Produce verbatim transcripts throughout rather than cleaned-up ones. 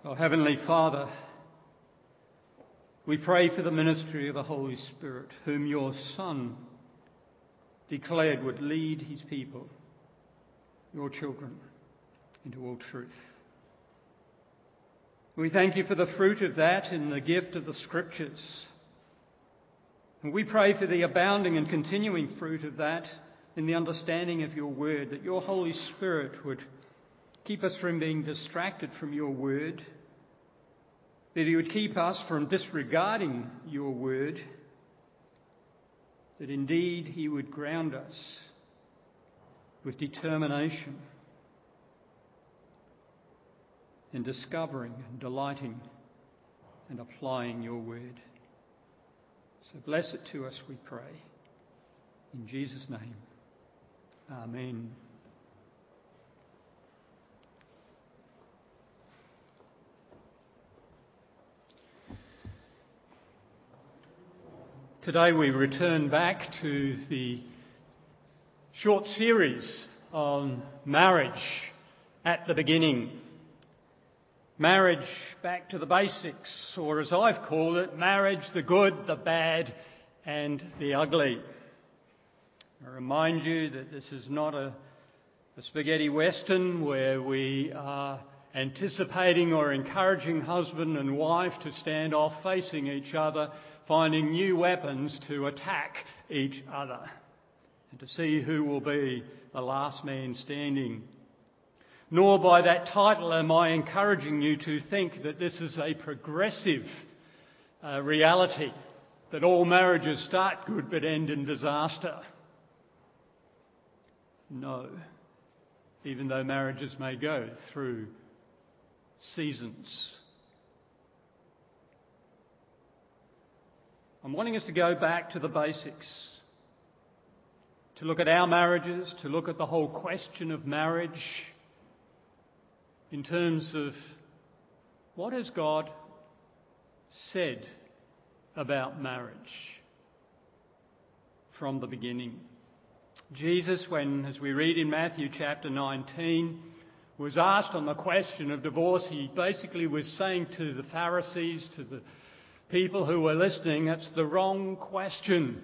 Our Heavenly Father, we pray for the ministry of the Holy Spirit, whom your Son declared would lead his people, your children, into all truth. We thank you for the fruit of that in the gift of the Scriptures. And we pray for the abounding and continuing fruit of that in the understanding of your word, that your Holy Spirit would keep us from being distracted from your word, that he would keep us from disregarding your word, that indeed he would ground us with determination in discovering and delighting and applying your word. So bless it to us, we pray. In Jesus' name, amen. Today we return back to the short series on marriage at the beginning. Marriage back to the basics, or as I've called it, marriage, the good, the bad and the ugly. I remind you that this is not a, a spaghetti western where we are anticipating or encouraging husband and wife to stand off facing each other, finding new weapons to attack each other and to see who will be the last man standing. Nor by that title am I encouraging you to think that this is a progressive uh, reality, that all marriages start good but end in disaster. No, even though marriages may go through seasons. I'm wanting us to go back to the basics, to look at our marriages, to look at the whole question of marriage in terms of what has God said about marriage from the beginning. Jesus, when, as we read in Matthew chapter nineteen, was asked on the question of divorce, he basically was saying to the Pharisees, to the people who were listening, it's the wrong question.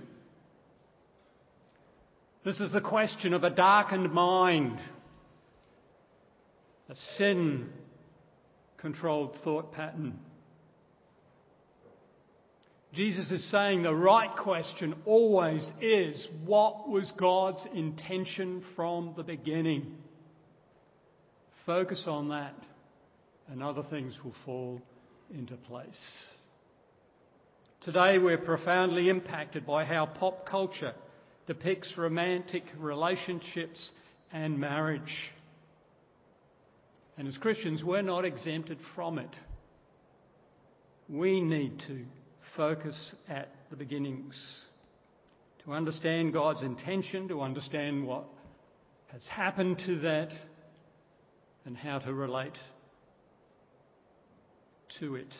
This is the question of a darkened mind, a sin-controlled thought pattern. Jesus is saying the right question always is, what was God's intention from the beginning? Focus on that, and other things will fall into place. Today we're profoundly impacted by how pop culture depicts romantic relationships and marriage. And as Christians, we're not exempted from it. We need to focus at the beginnings, to understand God's intention, to understand what has happened to that, and how to relate to it.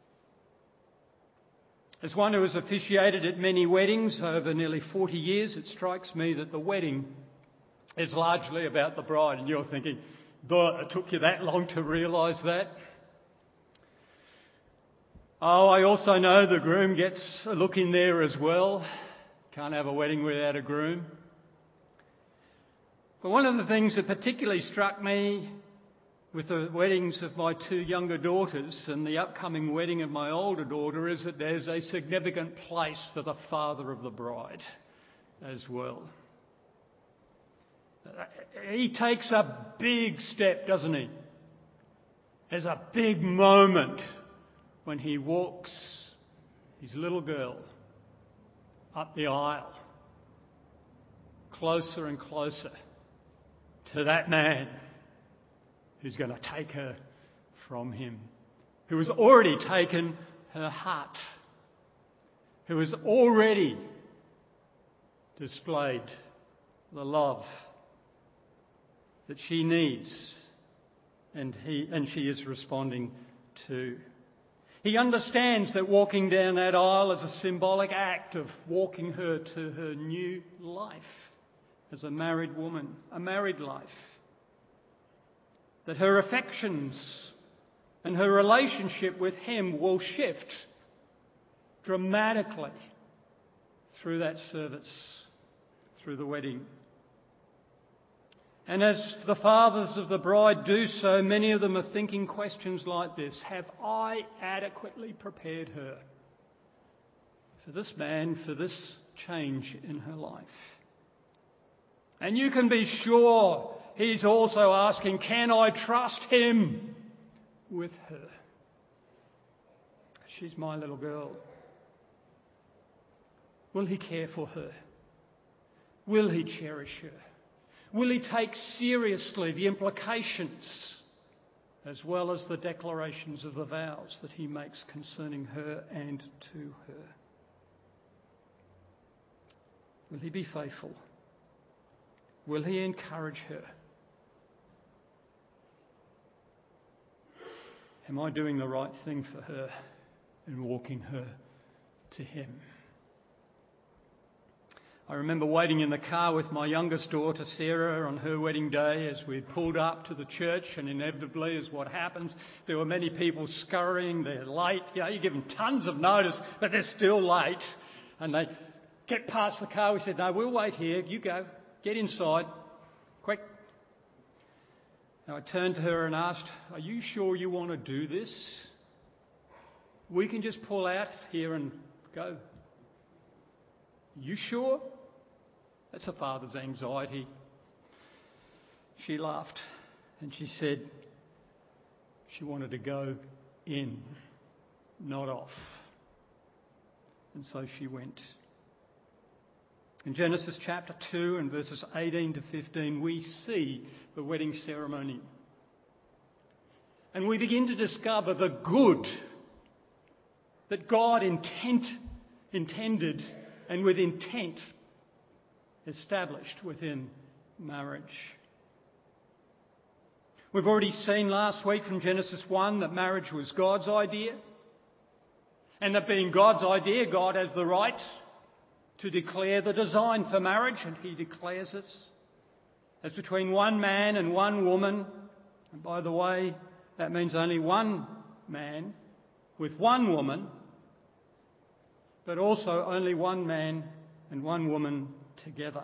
As one who has officiated at many weddings over nearly forty years, it strikes me that the wedding is largely about the bride. And you're thinking, but it took you that long to realise that? Oh, I also know the groom gets a look in there as well. Can't have a wedding without a groom. But one of the things that particularly struck me with the weddings of my two younger daughters and the upcoming wedding of my older daughter is that there's a significant place for the father of the bride as well. He takes a big step, doesn't he? There's a big moment when he walks his little girl up the aisle, closer and closer to that man who's going to take her from him, who has already taken her heart, who has already displayed the love that she needs and he and she is responding to. He understands that walking down that aisle is a symbolic act of walking her to her new life as a married woman, a married life. That her affections And her relationship with him will shift dramatically through that service, through the wedding. And as the fathers of the bride do so, many of them are thinking questions like this: have I adequately prepared her for this man, for this change in her life? And you can be sure he's also asking, can I trust him with her? She's my little girl. Will he care for her? Will he cherish her? Will he take seriously the implications as well as the declarations of the vows that he makes concerning her and to her? Will he be faithful? Will he encourage her? Am I doing the right thing for her and walking her to him? I remember waiting in the car with my youngest daughter, Sarah, on her wedding day as we pulled up to the church, and inevitably, as what happens, there were many people scurrying. They're late. You know, you give them tons of notice, but they're still late. And they get past the car. We said, no, we'll wait here. You go. Get inside. Quick. And I turned to her and asked, are you sure you want to do this? We can just pull out here and go. You sure? That's a father's anxiety. She laughed and she said she wanted to go in, not off. And so she went. In Genesis chapter two and verses eighteen to fifteen, we see the wedding ceremony. And we begin to discover the good that God intent, intended and with intent established within marriage. We've already seen last week from Genesis one that marriage was God's idea, and that being God's idea, God has the right to declare the design for marriage, and he declares it as between one man and one woman. And by the way, that means only one man with one woman, but also only one man and one woman together.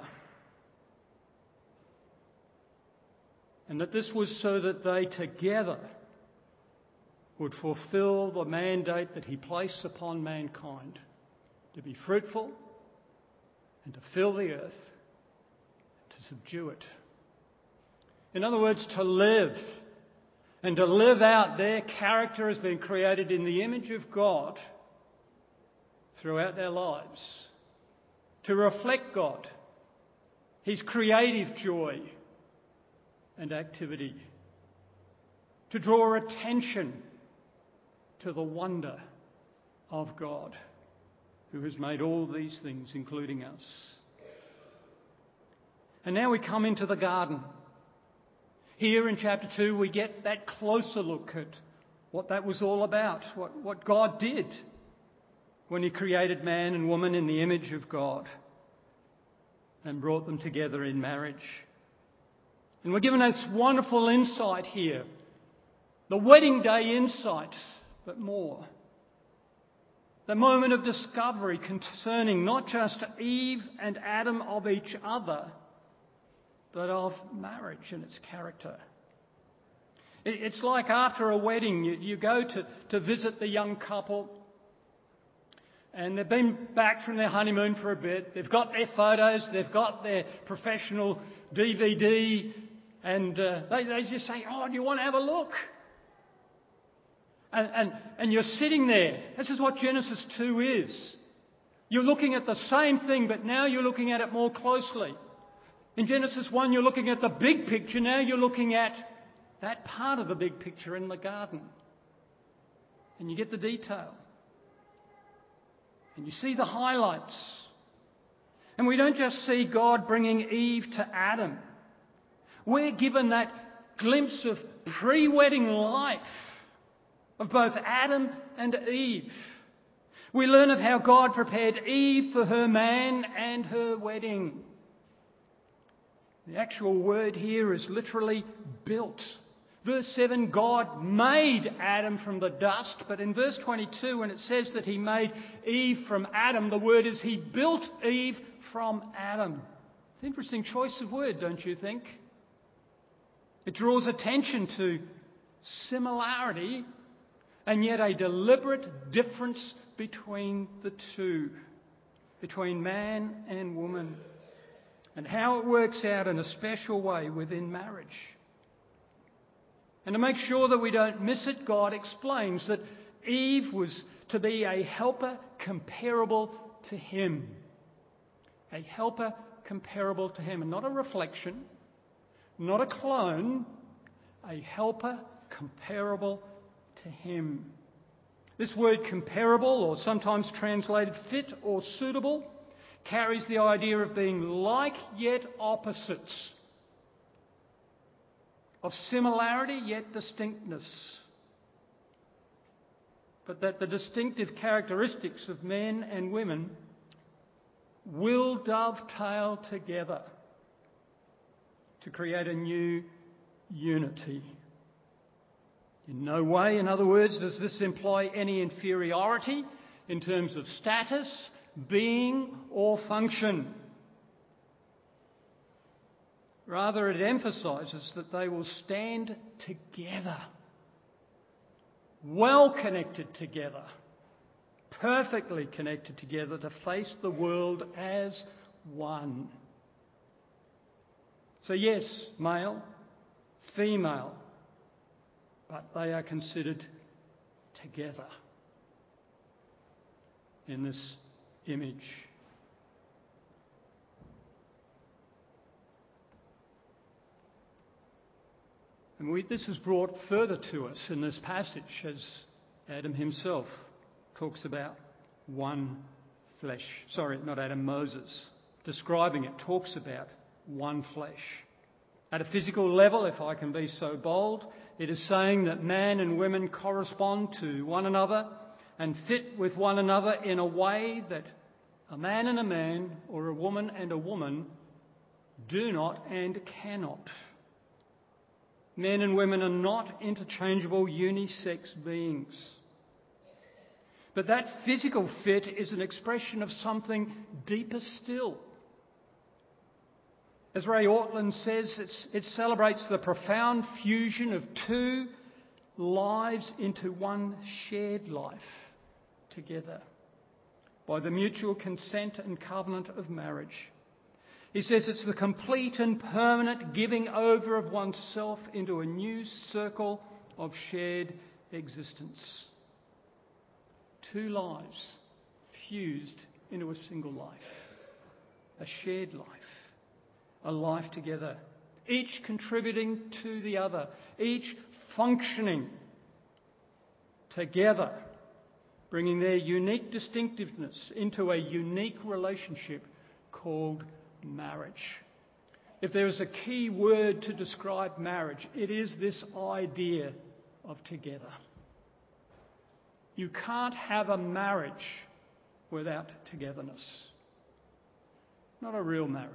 And that this was so that they together would fulfill the mandate that he placed upon mankind to be fruitful and to fill the earth, to subdue it. In other words, to live and to live out their character as being created in the image of God throughout their lives, to reflect God, his creative joy and activity, to draw attention to the wonder of God, who has made all these things, including us. And now we come into the garden. Here in chapter two, we get that closer look at what that was all about, what, what God did when he created man and woman in the image of God and brought them together in marriage. And we're given this wonderful insight here, the wedding day insight, but more. The moment of discovery concerning not just Eve and Adam of each other, but of marriage and its character. It's like after a wedding, you, you go to, to visit the young couple, and they've been back from their honeymoon for a bit. They've got their photos, they've got their professional D V D, and uh, they, they just say, oh, do you want to have a look? And, and, and you're sitting there. This is what Genesis two is. You're looking at the same thing, but now you're looking at it more closely. In Genesis one, you're looking at the big picture. Now you're looking at that part of the big picture in the garden. And you get the detail. And you see the highlights. And we don't just see God bringing Eve to Adam. We're given that glimpse of pre-wedding life of both Adam and Eve. We learn of how God prepared Eve for her man and her wedding. The actual word here is literally built. Verse seven, God made Adam from the dust. But in verse twenty-two, when it says that he made Eve from Adam, the word is he built Eve from Adam. It's an interesting choice of word, don't you think? It draws attention to similarity and yet a deliberate difference between the two, between man and woman, and how it works out in a special way within marriage. And to make sure that we don't miss it, God explains that Eve was to be a helper comparable to him. A helper comparable to him, and not a reflection, not a clone, a helper comparable to him. This word comparable, or sometimes translated fit or suitable, carries the idea of being like yet opposites, of similarity yet distinctness, but that the distinctive characteristics of men and women will dovetail together to create a new unity. In no way, in other words, does this imply any inferiority in terms of status, being, or function. Rather, it emphasises that they will stand together, well connected together, perfectly connected together to face the world as one. So yes, male, female, but they are considered together in this image. And we, this is brought further to us in this passage as Adam himself talks about one flesh. Sorry, not Adam, Moses. Describing it, talks about one flesh. At a physical level, if I can be so bold, it is saying that man and women correspond to one another and fit with one another in a way that a man and a man, or a woman and a woman, do not and cannot. Men and women are not interchangeable unisex beings. But that physical fit is an expression of something deeper still. As Ray Ortlund says, it's, it celebrates the profound fusion of two lives into one shared life together by the mutual consent and covenant of marriage. He says it's the complete and permanent giving over of oneself into a new circle of shared existence. Two lives fused into a single life, a shared life, a life together, each contributing to the other, each functioning together, bringing their unique distinctiveness into a unique relationship called marriage. If there is a key word to describe marriage, it is this idea of together. You can't have a marriage without togetherness. Not a real marriage.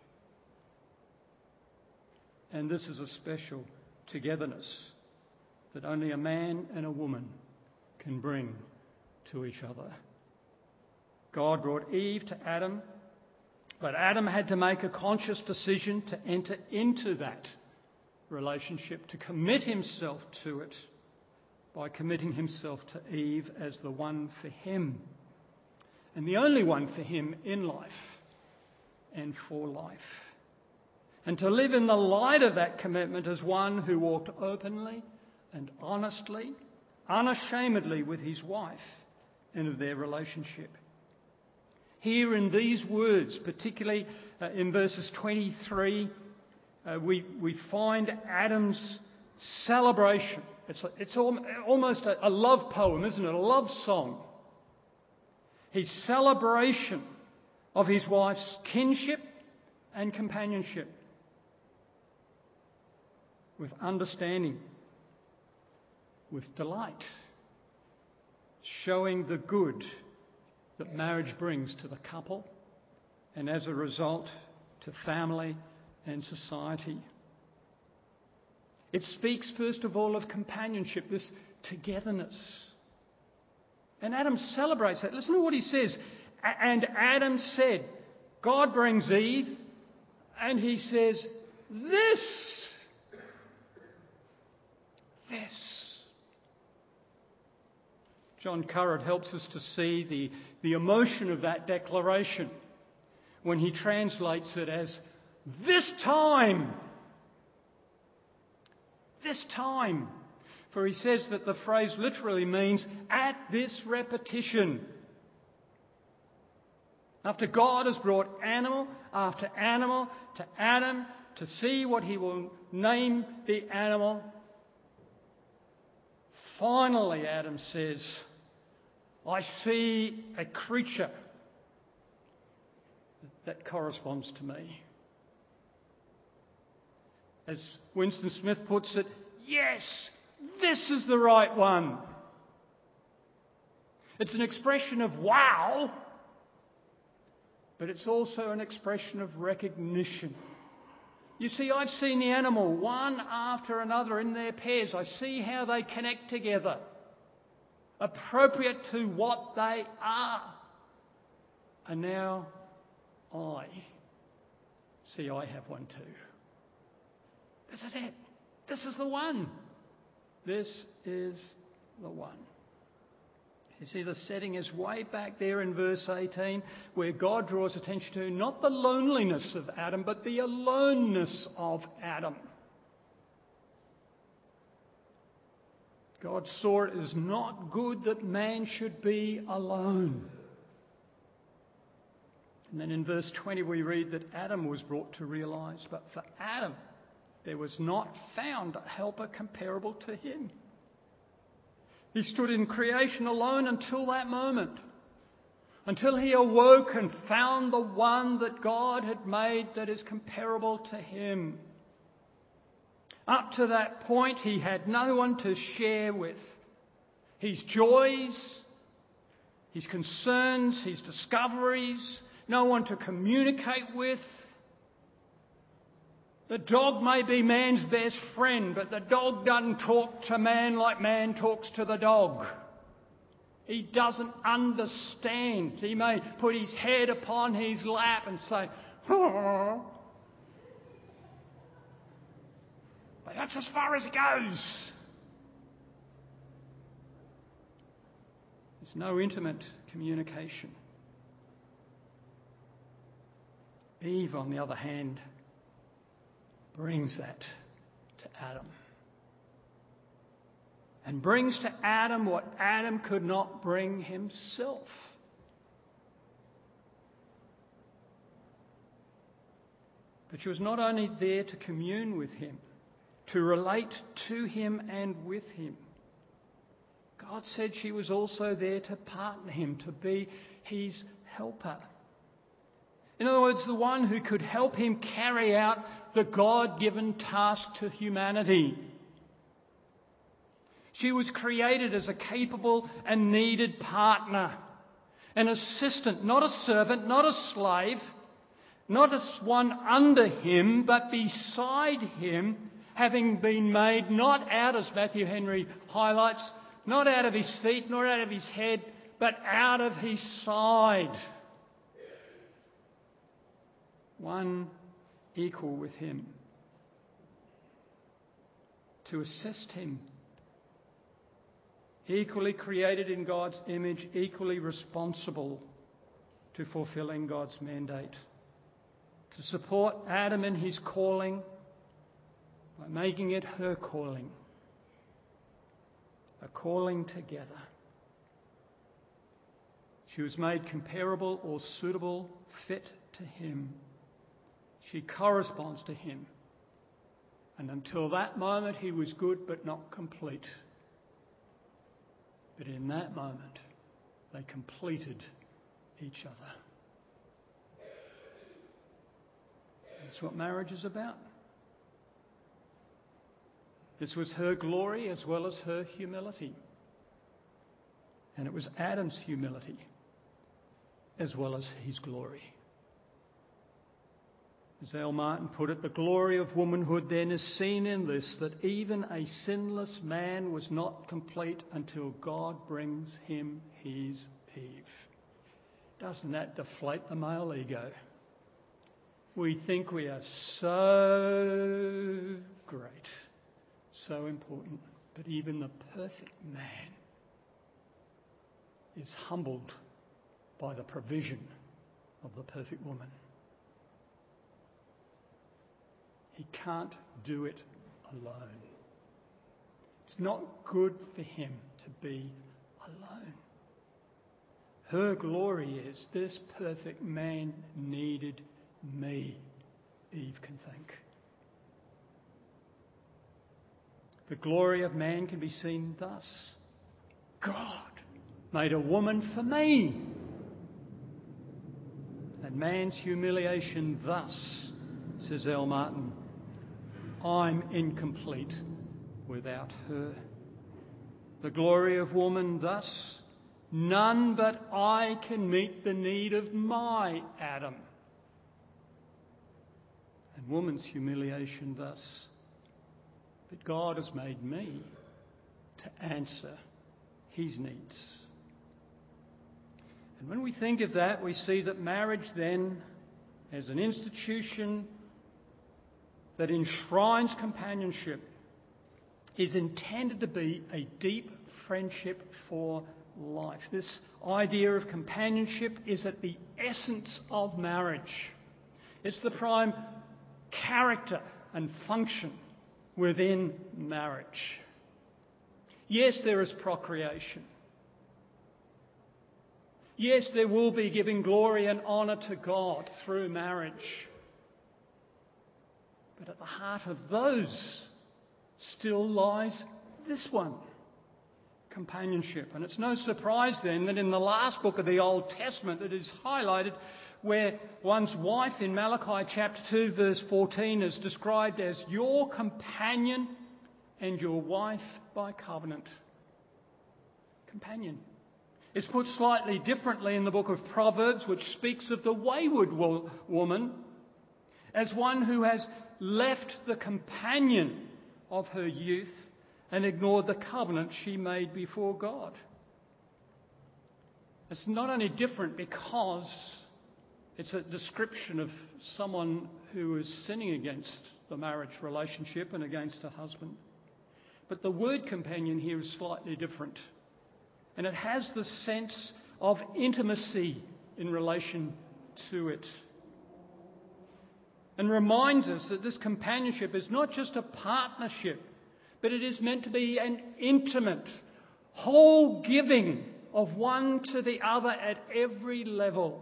And this is a special togetherness that only a man and a woman can bring to each other. God brought Eve to Adam, but Adam had to make a conscious decision to enter into that relationship, to commit himself to it by committing himself to Eve as the one for him and the only one for him in life and for life. And to live in the light of that commitment as one who walked openly and honestly, unashamedly with his wife and of their relationship. Here in these words, particularly uh, in verses twenty-three, uh, we, we find Adam's celebration. It's, it's almost a, a love poem, isn't it? A love song. His celebration of his wife's kinship and companionship with understanding, with delight, showing the good that marriage brings to the couple and as a result to family and society. It speaks first of all of companionship, this togetherness. And Adam celebrates that. Listen to what he says. And Adam said, God brings Eve, and he says, this, this. John Currid helps us to see the, the emotion of that declaration when he translates it as this time. This time. For he says that the phrase literally means at this repetition. After God has brought animal after animal to Adam to see what he will name the animal, finally Adam says, I see a creature that corresponds to me. As Winston Smith puts it, yes, this is the right one. It's an expression of wow, but it's also an expression of recognition. You see, I've seen the animal one after another in their pairs. I see how they connect together, appropriate to what they are. And now I see I have one too. This is it. This is the one. This is the one. You see, the setting is way back there in verse eighteen, where God draws attention to not the loneliness of Adam, but the aloneness of Adam. God saw it as not good that man should be alone. And then in verse twenty we read that Adam was brought to realise, but for Adam there was not found a helper comparable to him. He stood in creation alone until that moment, until he awoke and found the one that God had made that is comparable to him. Up to that point, he had no one to share with his joys, his concerns, his discoveries, no one to communicate with. The dog may be man's best friend, but the dog doesn't talk to man like man talks to the dog. He doesn't understand. He may put his head upon his lap and say, oh. But that's as far as it goes. There's no intimate communication. Eve, on the other hand, brings that to Adam. And brings to Adam what Adam could not bring himself. But she was not only there to commune with him, to relate to him and with him. God said she was also there to partner him, to be his helper. In other words, the one who could help him carry out the God-given task to humanity. She was created as a capable and needed partner, an assistant, not a servant, not a slave, not as one under him, but beside him, having been made not out, as Matthew Henry highlights, not out of his feet, nor out of his head, but out of his side. One equal with him, to assist him, equally created in God's image, equally responsible to fulfilling God's mandate, to support Adam in his calling by making it her calling, a calling together. She was made comparable or suitable, fit to him. She corresponds to him. And until that moment, he was good but not complete. But in that moment, they completed each other. That's what marriage is about. This was her glory as well as her humility. And it was Adam's humility as well as his glory. As Al Martin put it, the glory of womanhood then is seen in this, that even a sinless man was not complete until God brings him his Eve. Doesn't that deflate the male ego? We think we are so great, so important, but even the perfect man is humbled by the provision of the perfect woman. He can't do it alone. It's not good for him to be alone. Her glory is this perfect man needed me, Eve can think. The glory of man can be seen thus. God made a woman for me. And man's humiliation thus, says Al Martin, I'm incomplete without her. The glory of woman thus, none but I can meet the need of my Adam. And woman's humiliation thus, but God has made me to answer his needs. And when we think of that, we see that marriage then, as an institution that enshrines companionship, is intended to be a deep friendship for life. This idea of companionship is at the essence of marriage. It's the prime character and function within marriage. Yes, there is procreation. Yes, there will be giving glory and honour to God through marriage. But at the heart of those still lies this one, companionship. And it's no surprise then that in the last book of the Old Testament it is highlighted where one's wife in Malachi chapter two verse fourteen is described as your companion and your wife by covenant. Companion. It's put slightly differently in the book of Proverbs, which speaks of the wayward wo- woman as one who has left the companion of her youth and ignored the covenant she made before God. It's not only different because it's a description of someone who is sinning against the marriage relationship and against her husband, but the word companion here is slightly different. And it has the sense of intimacy in relation to it. And reminds us that this companionship is not just a partnership, but it is meant to be an intimate, whole giving of one to the other at every level.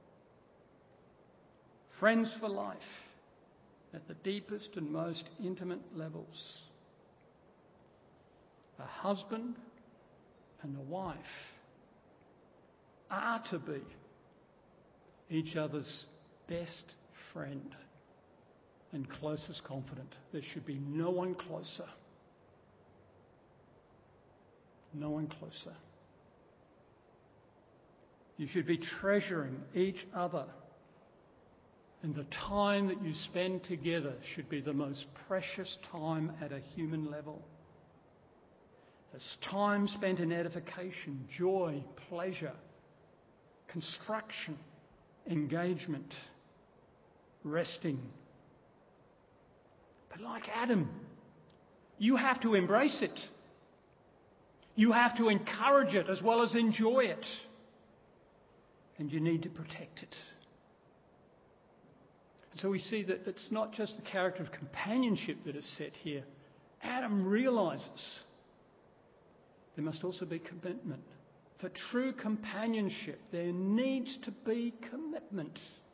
Friends for life at the deepest and most intimate levels. A husband and a wife are to be each other's best friend and closest confidant. There should be no one closer. No one closer. You should be treasuring each other, and the time that you spend together should be the most precious time at a human level. It's time spent in edification, joy, pleasure, construction, engagement, resting. But like Adam, you have to embrace it. You have to encourage it as well as enjoy it. And you need to protect it. And so we see that it's not just the character of companionship that is set here. Adam realises there must also be commitment. For true companionship, there needs to be commitment.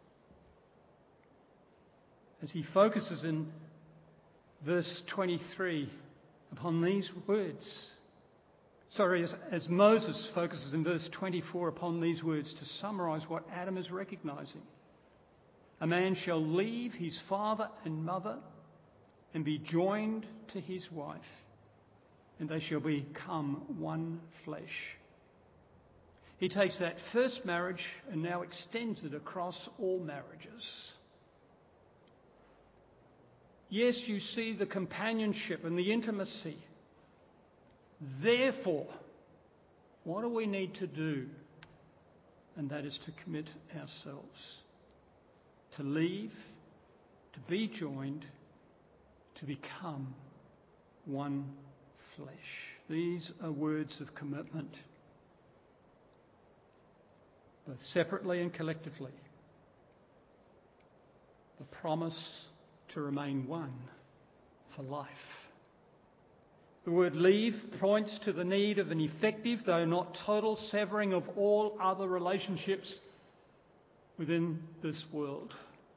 As he focuses in verse twenty-three upon these words, sorry, as, as Moses focuses in verse twenty-four upon these words to summarise what Adam is recognising. A man shall leave his father and mother and be joined to his wife, and they shall become one flesh. He takes that first marriage and now extends it across all marriages. Yes, you see the companionship and the intimacy. Therefore, what do we need to do? And that is to commit ourselves, to leave, to be joined, to become one flesh. These are words of commitment, both separately and collectively. The promise to remain one for life. The word leave points to the need of an effective, though not total, severing of all other relationships within this world.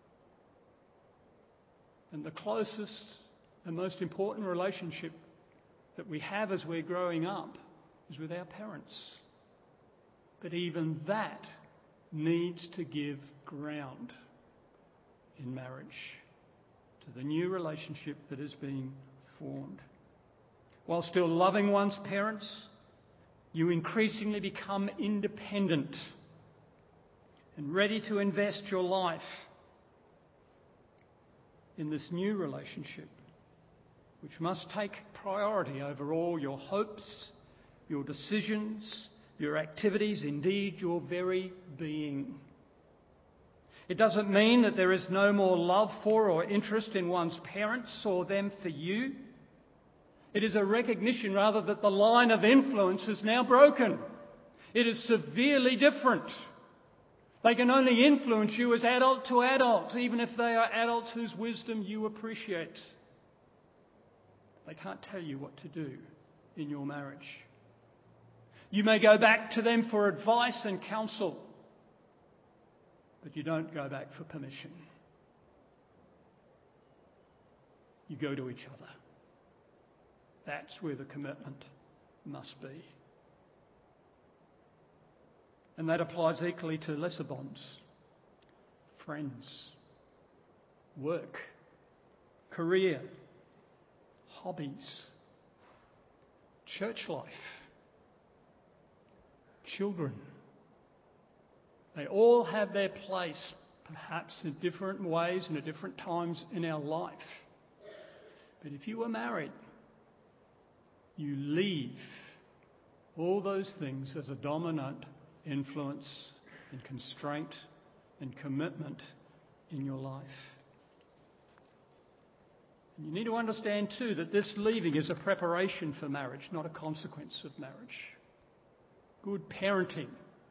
And the closest and most important relationship that we have as we're growing up is with our parents. But even that needs to give ground in marriage to the new relationship that is being formed. While still loving one's parents, you increasingly become independent and ready to invest your life in this new relationship, which must take priority over all your hopes, your decisions, your activities, indeed your very being. It doesn't mean that there is no more love for or interest in one's parents or them for you. It is a recognition, rather, that the line of influence is now broken. It is severely different. They can only influence you as adult to adult, even if they are adults whose wisdom you appreciate. They can't tell you what to do in your marriage. You may go back to them for advice and counsel, but you don't go back for permission. You go to each other. That's where the commitment must be. And that applies equally to lesser bonds. Friends, work, career, hobbies, church life, children. They all have their place, perhaps in different ways and at different times in our life. But if you are married, you leave all those things as a dominant influence and constraint and commitment in your life. And you need to understand too that this leaving is a preparation for marriage, not a consequence of marriage. Good parenting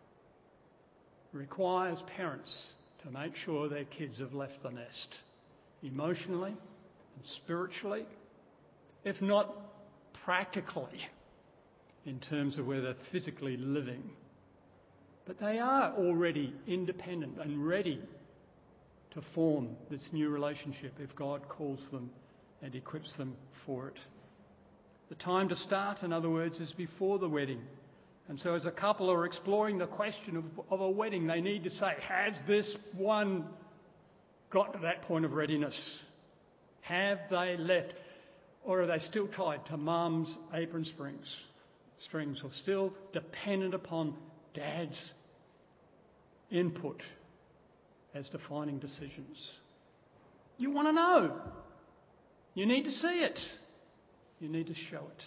requires parents to make sure their kids have left the nest, emotionally and spiritually, if not practically, in terms of where they're physically living. But they are already independent and ready to form this new relationship if God calls them and equips them for it. The time to start, in other words, is before the wedding. And so as a couple are exploring the question of, of a wedding, they need to say, has this one got to that point of readiness? Have they left? Or are they still tied to mum's apron strings, strings or still dependent upon dad's input as defining decisions? You want to know. You need to see it. You need to show it.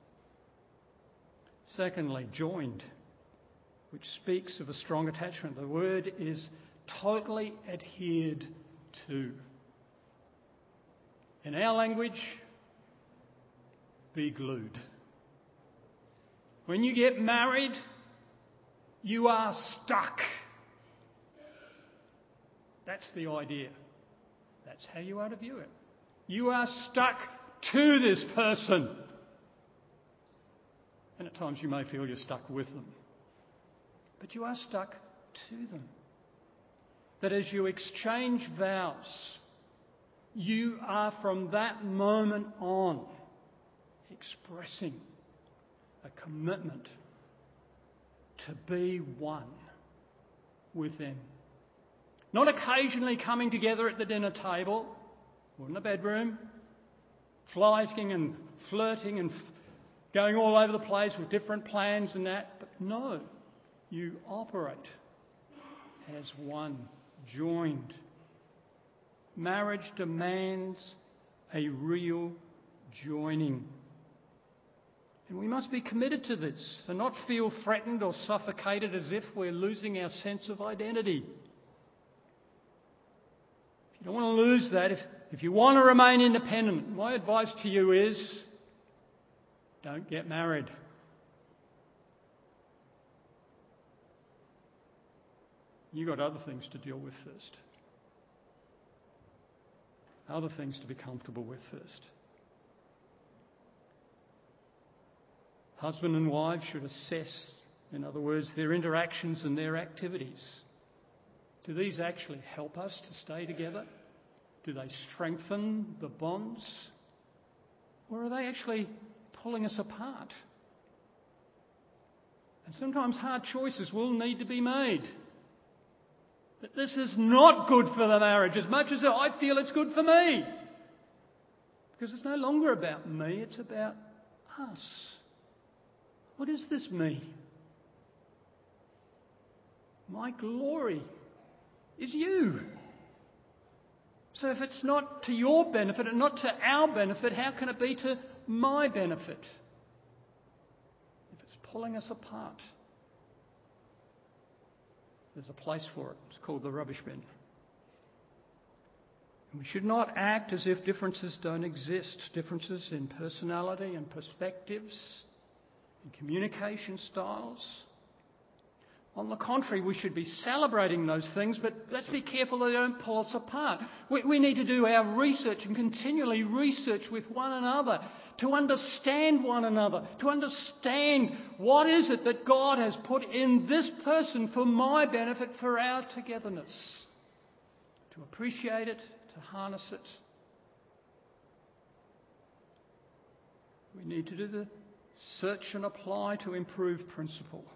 Secondly, joined, which speaks of a strong attachment. The word is totally adhered to. In our language, be glued. When you get married, you are stuck. That's the idea. That's how you are to view it. You are stuck to this person. And at times you may feel you're stuck with them. But you are stuck to them. That as you exchange vows, you are from that moment on expressing a commitment to be one with them. Not occasionally coming together at the dinner table or in the bedroom, flighting and flirting and f- going all over the place with different plans and that. But no, you operate as one, joined. Marriage demands a real joining. And we must be committed to this and not feel threatened or suffocated as if we're losing our sense of identity. If you don't want to lose that, if, if you want to remain independent, my advice to you is don't get married. You've got other things to deal with first. Other things to be comfortable with first. Husband and wife should assess, in other words, their interactions and their activities. Do these actually help us to stay together? Do they strengthen the bonds? Or are they actually pulling us apart? And sometimes hard choices will need to be made. That this is not good for the marriage as much as I feel it's good for me. Because it's no longer about me, it's about us. What is this me? My glory is you. So if it's not to your benefit and not to our benefit, how can it be to my benefit? If it's pulling us apart, there's a place for it. It's called the rubbish bin. And we should not act as if differences don't exist. Differences in personality and perspectives, in communication styles. On the contrary, we should be celebrating those things, but let's be careful they don't pull us apart. We, we need to do our research and continually research with one another to understand one another, to understand what is it that God has put in this person for my benefit, for our togetherness. To appreciate it, to harness it. We need to do the search and apply to improve principle.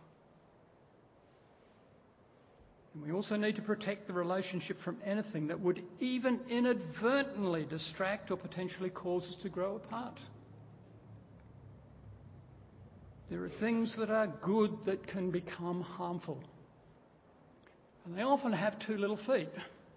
And we also need to protect the relationship from anything that would even inadvertently distract or potentially cause us to grow apart. There are things that are good that can become harmful. And they often have two little feet.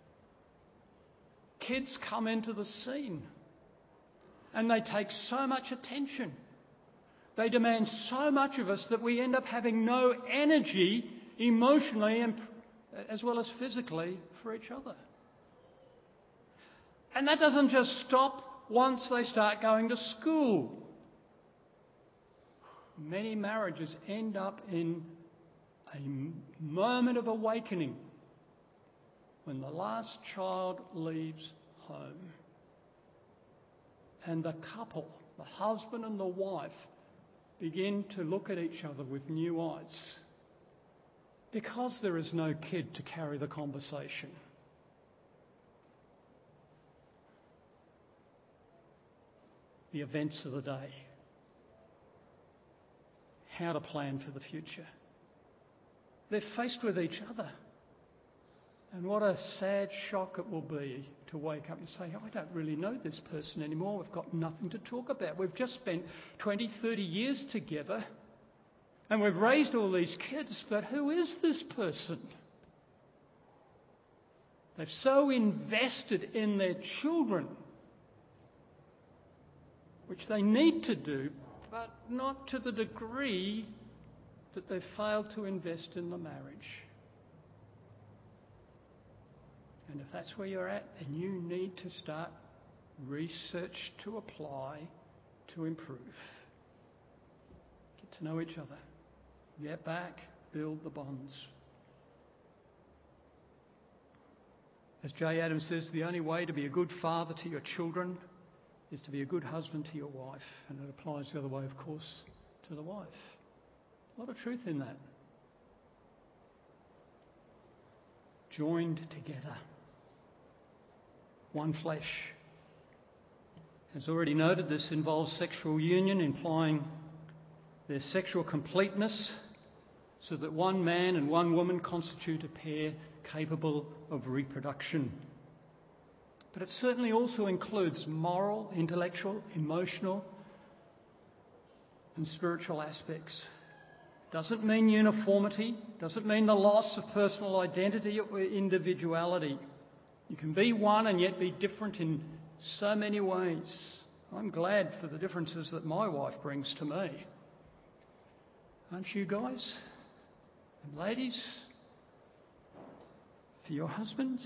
Kids come into the scene and they take so much attention. They demand so much of us that we end up having no energy emotionally and as well as physically for each other. And that doesn't just stop once they start going to school. Many marriages end up in a moment of awakening when the last child leaves home. And the couple, the husband and the wife, begin to look at each other with new eyes. Because there is no kid to carry the conversation. The events of the day. How to plan for the future. They're faced with each other. And what a sad shock it will be to wake up and say, I don't really know this person anymore. We've got nothing to talk about. We've just spent twenty, thirty years together. And we've raised all these kids, but who is this person? They've so invested in their children, which they need to do, but not to the degree that they've failed to invest in the marriage. And if that's where you're at, then you need to start research to apply to improve. Get to know each other. Get back, build the bonds. As Jay Adams says, the only way to be a good father to your children is to be a good husband to your wife. And it applies the other way, of course, to the wife. A lot of truth in that. Joined together. One flesh. As already noted, this involves sexual union, implying their sexual completeness, so that one man and one woman constitute a pair capable of reproduction. But it certainly also includes moral, intellectual, emotional, and spiritual aspects. Doesn't mean uniformity, doesn't mean the loss of personal identity or individuality. You can be one and yet be different in so many ways. I'm glad for the differences that my wife brings to me. Aren't you guys? And ladies, for your husbands?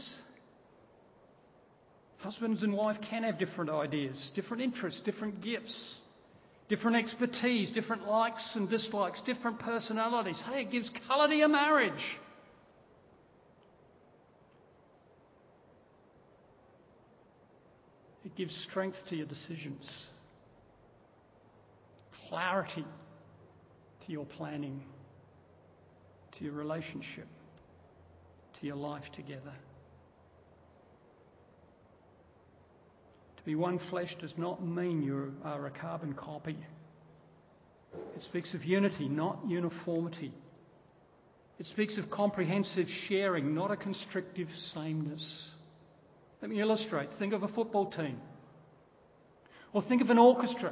Husbands and wife can have different ideas, different interests, different gifts, different expertise, different likes and dislikes, different personalities. Hey, it gives colour to your marriage. It gives strength to your decisions, clarity to your planning, to your relationship, to your life together. To be one flesh does not mean you are a carbon copy. It speaks of unity, not uniformity. It speaks of comprehensive sharing, not a constrictive sameness. Let me illustrate. Think of a football team. Or think of an orchestra.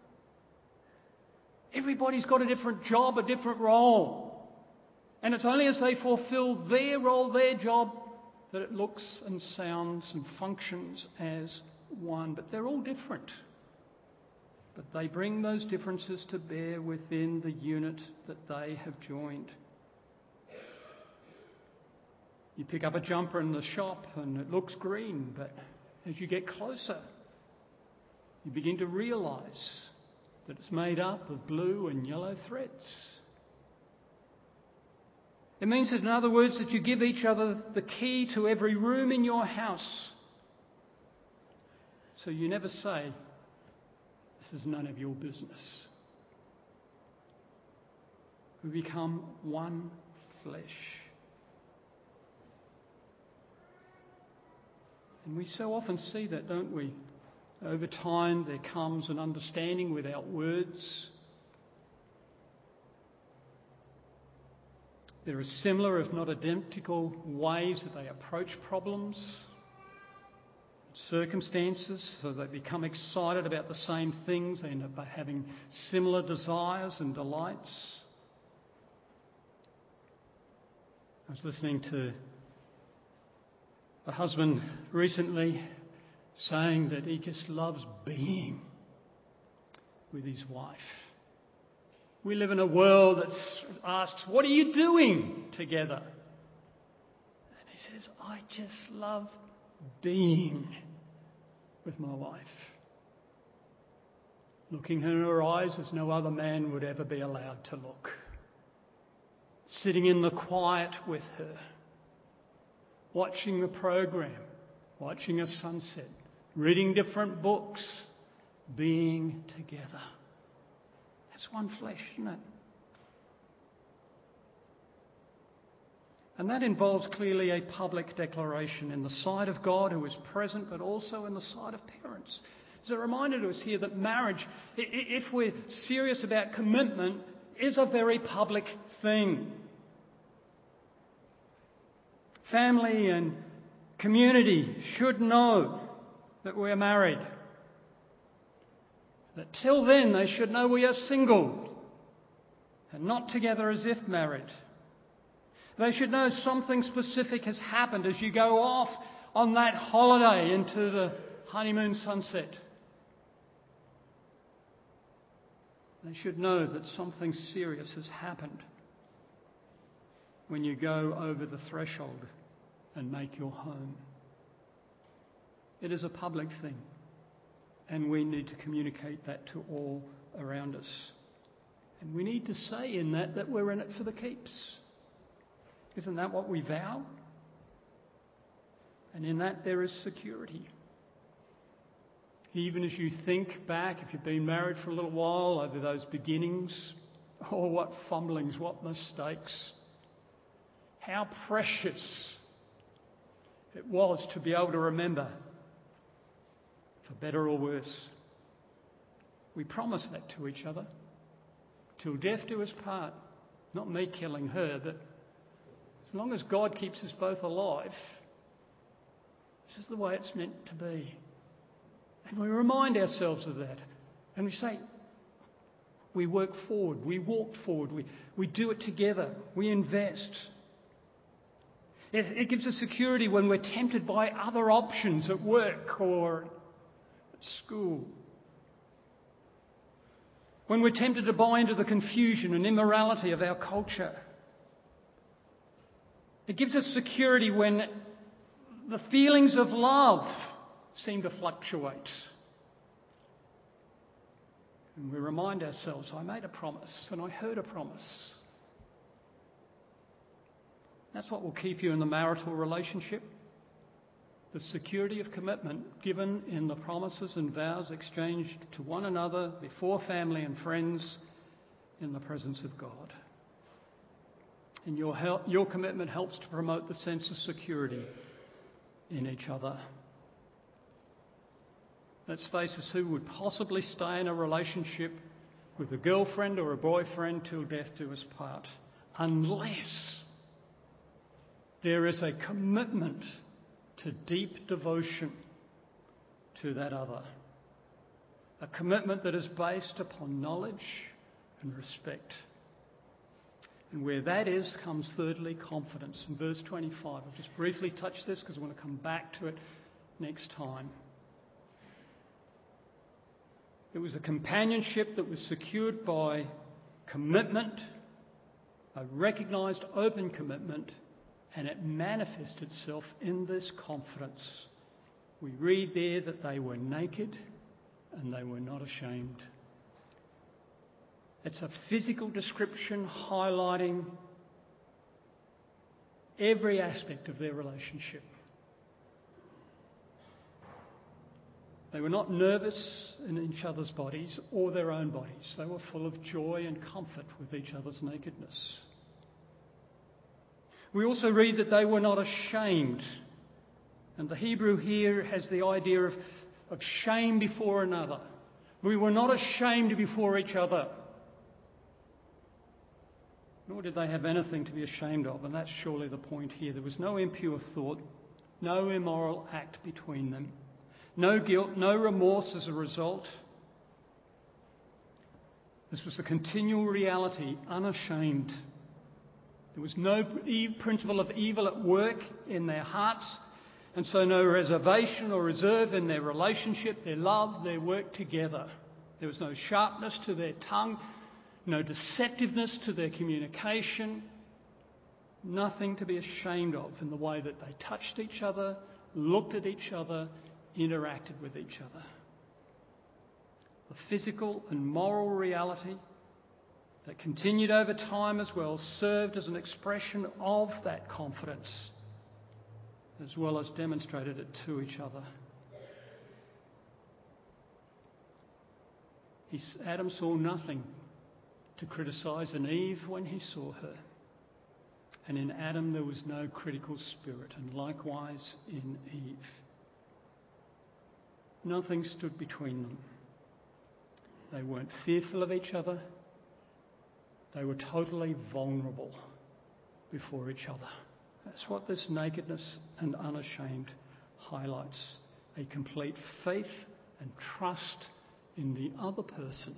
Everybody's got a different job, a different role. And it's only as they fulfill their role, their job, that it looks and sounds and functions as one. But they're all different. But they bring those differences to bear within the unit that they have joined. You pick up a jumper in the shop and it looks green, but as you get closer, you begin to realise that it's made up of blue and yellow threads. It means, in other words, that you give each other the key to every room in your house. So you never say, "This is none of your business." We become one flesh. And we so often see that, don't we? Over time there comes an understanding without words. There are similar, if not identical, ways that they approach problems, circumstances, so they become excited about the same things. They end up having similar desires and delights. I was listening to a husband recently saying that he just loves being with his wife. We live in a world that's asked, "What are you doing together?" And he says, "I just love being with my wife. Looking in her eyes as no other man would ever be allowed to look. Sitting in the quiet with her. Watching the program, watching a sunset, reading different books, being together." That's one flesh, isn't it? And that involves clearly a public declaration in the sight of God who is present, but also in the sight of parents. It's a reminder to us here that marriage, if we're serious about commitment, is a very public thing. Family and community should know that we're married. That till then they should know we are single and not together as if married. They should know something specific has happened as you go off on that holiday into the honeymoon sunset. They should know that something serious has happened when you go over the threshold and make your home. It is a public thing, and we need to communicate that to all around us. And we need to say in that that we're in it for the keeps. Isn't that what we vow? And in that there is security. Even as you think back, if you've been married for a little while, over those beginnings, oh, what fumblings, what mistakes. How precious it was to be able to remember, for better or worse. We promise that to each other. Till death do us part. Not me killing her, but as long as God keeps us both alive, this is the way it's meant to be. And we remind ourselves of that. And we say, we work forward, we walk forward, we, we do it together, we invest. It, it gives us security when we're tempted by other options at work or school. When we're tempted to buy into the confusion and immorality of our culture. It gives us security when the feelings of love seem to fluctuate. And we remind ourselves, I made a promise and I heard a promise. That's what will keep you in the marital relationship. The security of commitment given in the promises and vows exchanged to one another before family and friends in the presence of God. And your, help, your commitment helps to promote the sense of security in each other. Let's face it, who would possibly stay in a relationship with a girlfriend or a boyfriend till death do us part, unless there is a commitment to deep devotion to that other. A commitment that is based upon knowledge and respect. And where that is comes thirdly confidence. In verse twenty-five, I'll just briefly touch this because I want to come back to it next time. It was a companionship that was secured by commitment, a recognised open commitment, and it manifested itself in this confidence. We read there that they were naked and they were not ashamed. It's a physical description highlighting every aspect of their relationship. They were not nervous in each other's bodies or their own bodies. They were full of joy and comfort with each other's nakedness. We also read that they were not ashamed. And the Hebrew here has the idea of, of shame before another. We were not ashamed before each other. Nor did they have anything to be ashamed of. And that's surely the point here. There was no impure thought, no immoral act between them. No guilt, no remorse as a result. This was a continual reality, unashamed. There was no principle of evil at work in their hearts, and so no reservation or reserve in their relationship, their love, their work together. There was no sharpness to their tongue, no deceptiveness to their communication, nothing to be ashamed of in the way that they touched each other, looked at each other, interacted with each other. The physical and moral reality that continued over time as well served as an expression of that confidence, as well as demonstrated it to each other. He, Adam saw nothing to criticise in Eve when he saw her. And in Adam there was no critical spirit, and likewise in Eve. Nothing stood between them. They weren't fearful of each other. They were totally vulnerable before each other. That's what this nakedness and unashamed highlights. A complete faith and trust in the other person.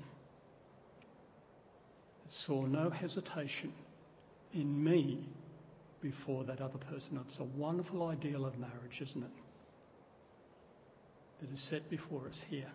It saw no hesitation in me before that other person. It's a wonderful ideal of marriage, isn't it? That is set before us here.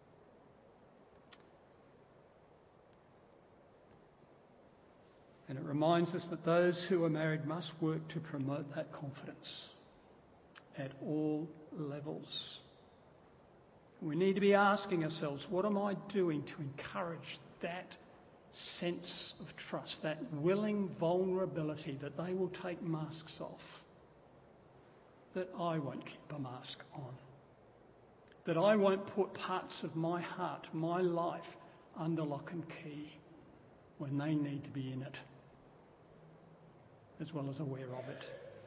And it reminds us that those who are married must work to promote that confidence at all levels. We need to be asking ourselves, what am I doing to encourage that sense of trust, that willing vulnerability that they will take masks off, that I won't keep a mask on, that I won't put parts of my heart, my life, under lock and key when they need to be in it, as well as aware of it.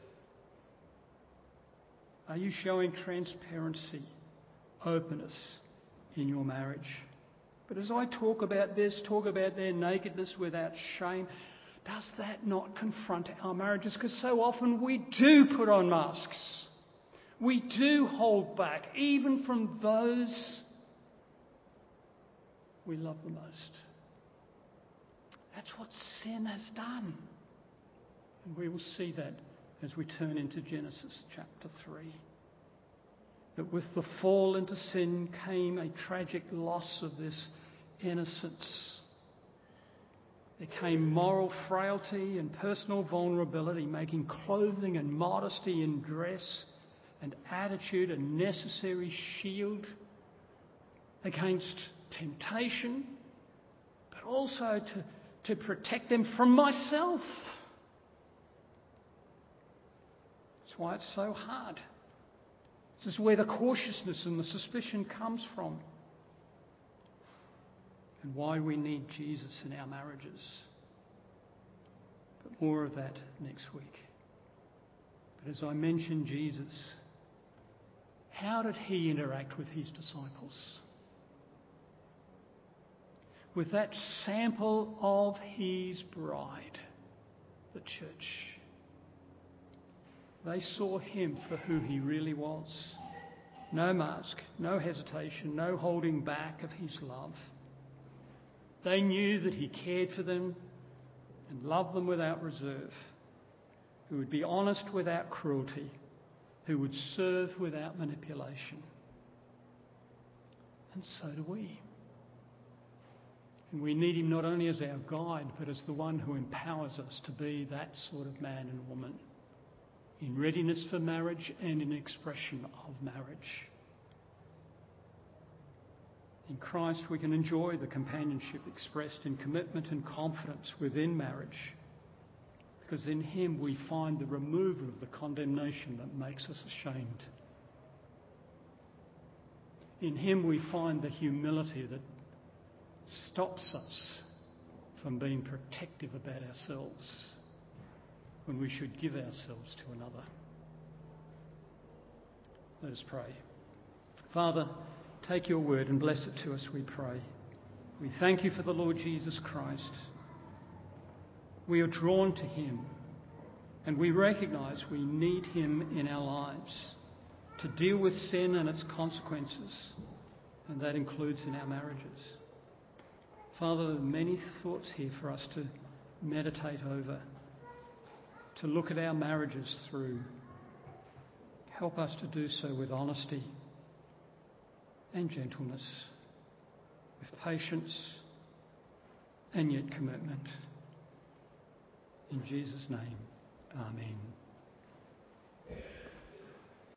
Are you showing transparency, openness in your marriage? But as I talk about this, talk about their nakedness without shame, does that not confront our marriages? Because so often we do put on masks. We do hold back, even from those we love the most. That's what sin has done. And we will see that as we turn into Genesis chapter three. that with the fall into sin came a tragic loss of this innocence. There came moral frailty and personal vulnerability, making clothing and modesty in dress and attitude a necessary shield against temptation, but also to, to protect them from myself. That's why it's so hard. This is where the cautiousness and the suspicion comes from. And why we need Jesus in our marriages. But more of that next week. But as I mentioned Jesus, how did he interact with his disciples? With that sample of his bride, the church. They saw him for who he really was. No mask, no hesitation, no holding back of his love. They knew that he cared for them and loved them without reserve, who would be honest without cruelty, who would serve without manipulation. And so do we. And we need him not only as our guide, but as the one who empowers us to be that sort of man and woman, in readiness for marriage and in expression of marriage. In Christ we can enjoy the companionship expressed in commitment and confidence within marriage, because in him we find the removal of the condemnation that makes us ashamed. In him we find the humility that stops us from being protective about ourselves when we should give ourselves to another. Let us pray. Father, take your word and bless it to us, we pray. We thank you for the Lord Jesus Christ. We are drawn to him, and we recognise we need him in our lives to deal with sin and its consequences, and that includes in our marriages. Father, there are many thoughts here for us to meditate over, to look at our marriages through. Help us to do so with honesty and gentleness, with patience and yet commitment. In Jesus' name, amen.